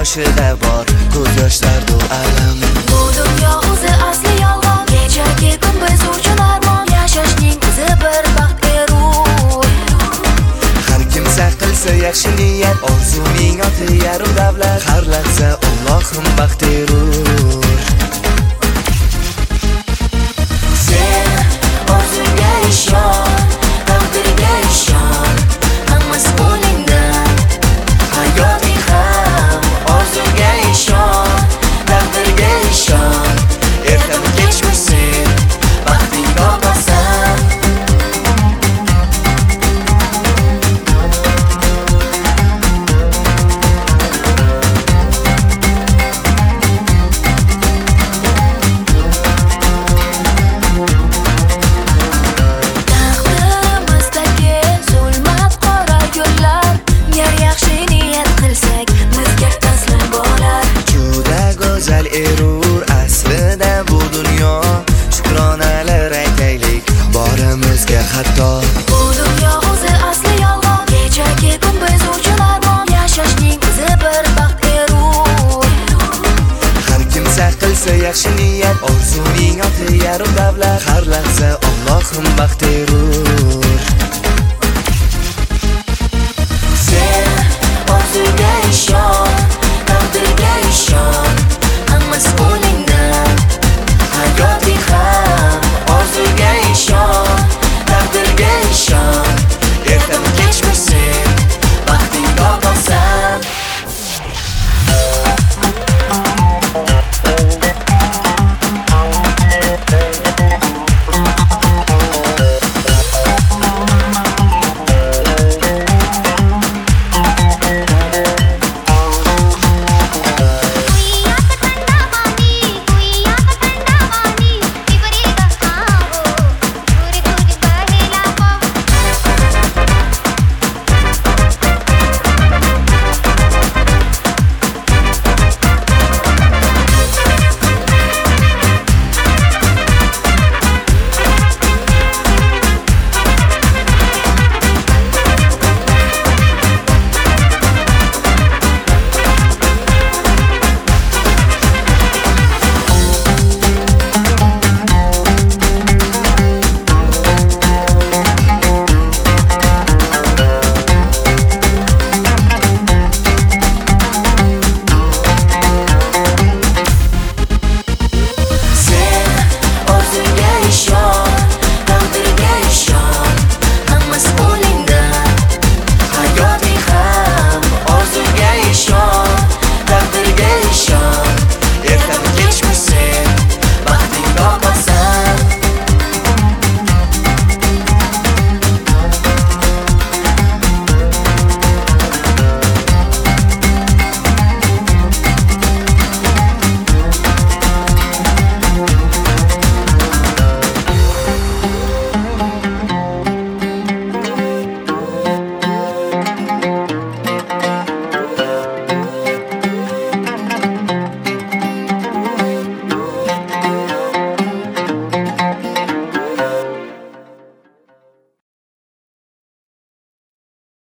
boshida bor ko'z yoshlardu alam. Bu dunyo o'zi asli yolg'on, kechagi kun biz uchun armon, yashashning o'zi bir baxt erur. Har kimsa qilsa yaxshi niyat, orzuning oti yarim davlat, har lahza Allohim baxt erur. Sen orzunga ishon, taqdirga ishon, hammasi qo'lingda. Hayoting ham orzunga ishon, taqdirga ishon, ertami kechmi sen baxting topasan. Erur aslida bu dunyo, shukronalar aytaylik borimizga hatto. Bu dunyo o'zi asli yolg'on, kechagi kun biz uchun armon, yashashning o'zi bir baxt erur. Har kimsa qilsa yaxshi niyat, orzuning oti yarim davlat, har lahza Allohim baxt erur. Sen orzuga ishon, taqdirga ishon, hammasi qo'lingda.